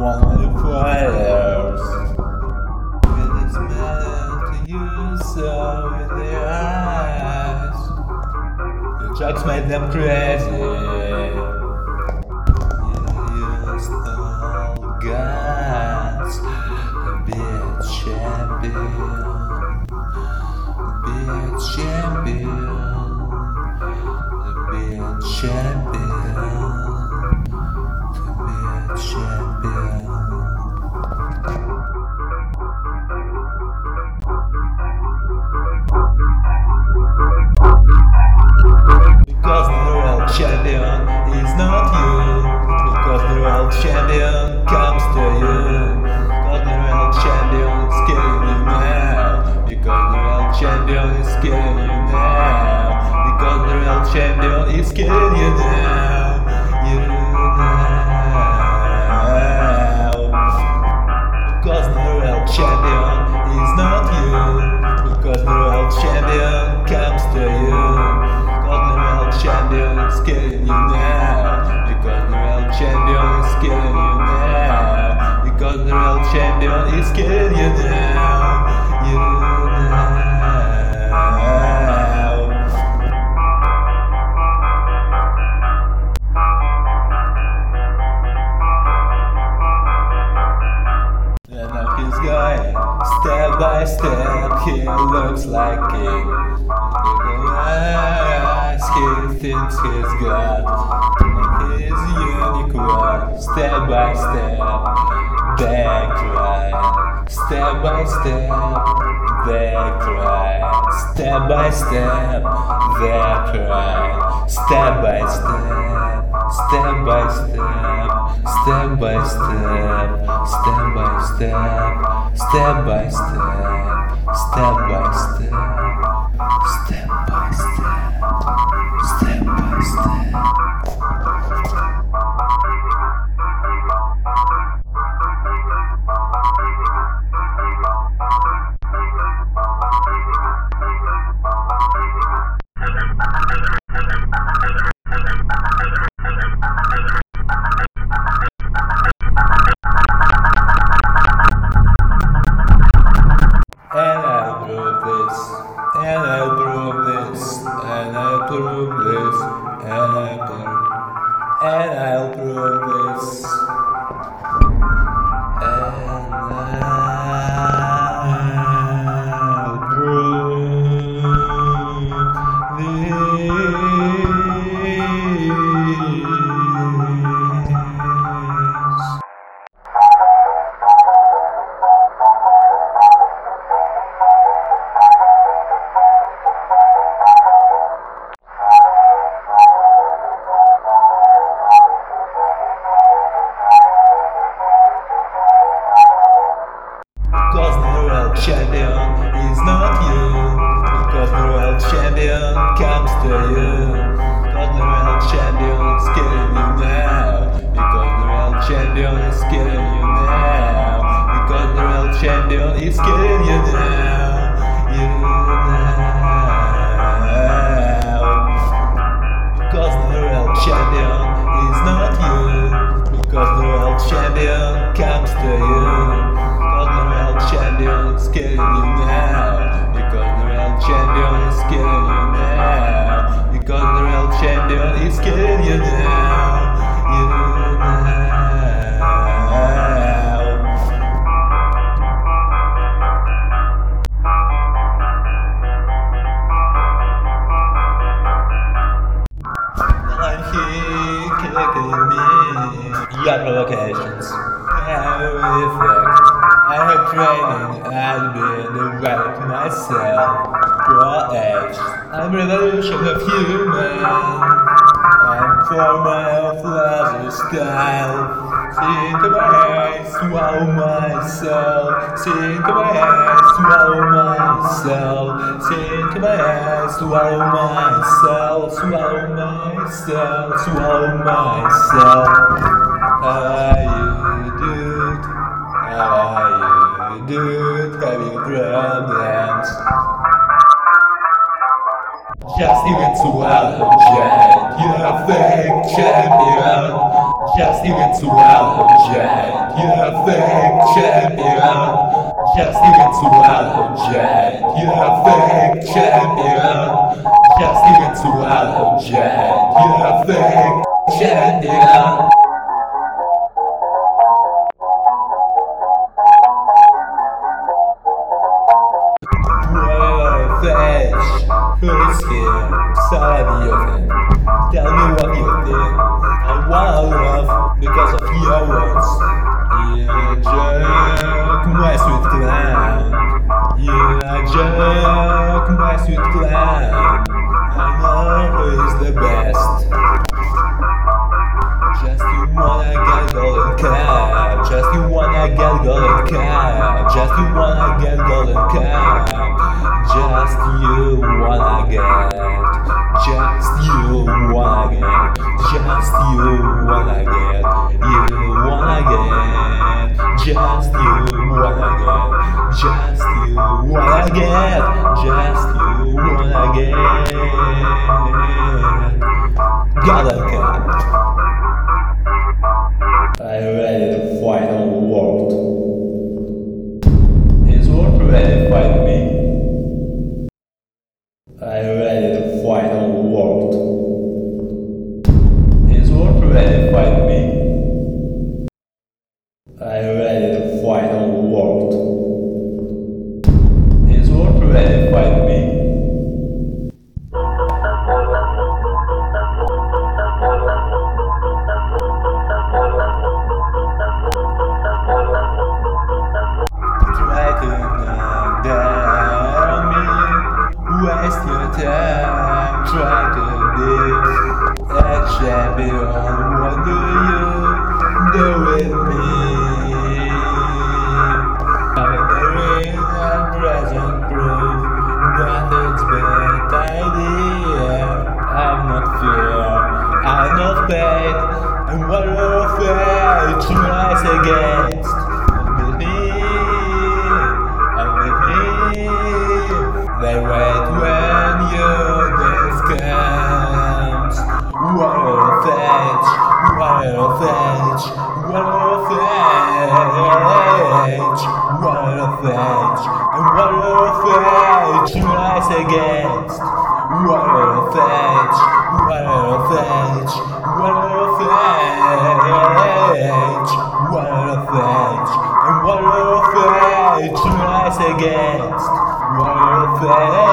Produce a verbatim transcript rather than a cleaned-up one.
one of the fighters. With its metal to use so with their eyes. The drugs made them crazy. You used all guns. Be a champion. Be a champion. Be a champion. Champion. Because the real champion is not you. Because the real champion comes to you. Because the real champion is killing you now. Because the real champion is killing you now. Because the real champion is killing you now. You now. Because the real champion is not you. Because the real champion comes to you. Because the real champion is killing you now. Because the real champion is killing you now. Because the real champion is killing you now. You now. He's going step by step, he looks like king. Eyes he thinks he's God. He's unique one, step by step, they cry. Step by step, they cry. Step by step, they cry. Step by step, step by step, step by step, step by step, step by step, step by step, step by step, step by step. And I'll prove this, and I'll prove this, and I'll prove, and I'll prove this, and I'll prove this. Because the real champion is not you. Because the real champion comes to you. Because the real champion is killing you now. Because the real champion is killing you now. Because the real champion is killing you now. You now. Because the real champion is not you. Because the real champion comes to you. Champion is killing you now. Because the real champion is killing you now. Because the real champion is killing you now. You now. I'm here kicking me. Your provocations have effect. I have training and been developed myself. Pro age, I'm revolution of human. I'm former of leisure style. Think of my eyes, swallow my soul. Think of my eyes, swallow my soul. Think of my eyes, swallow my soul. Swallow my soul, swallow my soul. How are you, dude? How are you, dude? Having problems? Just even swallow, Jack. You're a fake champion. Just even to allergize, you're a fake champion. Just even to allergize, you're a fake champion. Just even to allergize, you're a fake champion. Flash, first here, sorry of it. Tell me what you think. I wanna love because of your words. You're a jerk, my sweet clown. You're a jerk, my sweet clown. I know who's the best. Just you wanna get golden cow. Just you wanna get golden cow. Just you wanna get golden cow. Just you wanna get, just you wanna get, just you wanna get, you wanna get, just you wanna get, just you wanna get, just you wanna get, golden cat. Are you ready to fight on the world? Is world ready to fight me? Are you ready to fight on the world? Is world ready to fight me? Are you ready to fight on the world? Is world ready to fight me? Try to knock down me. Waste your time, try to be a champion. What do you do with me? I'm in the ring and present proof nothing's bad idea. I'm not fear, I'm not paid, and what of fate tries against. With me, and with me. They wait when your death comes. What a fetch, what a fetch, what a fetch, what a fetch, and what a fetch rise against. What a fetch, what a fetch, what a fetch, what a fetch, and what a fetch rise against. What a fetch.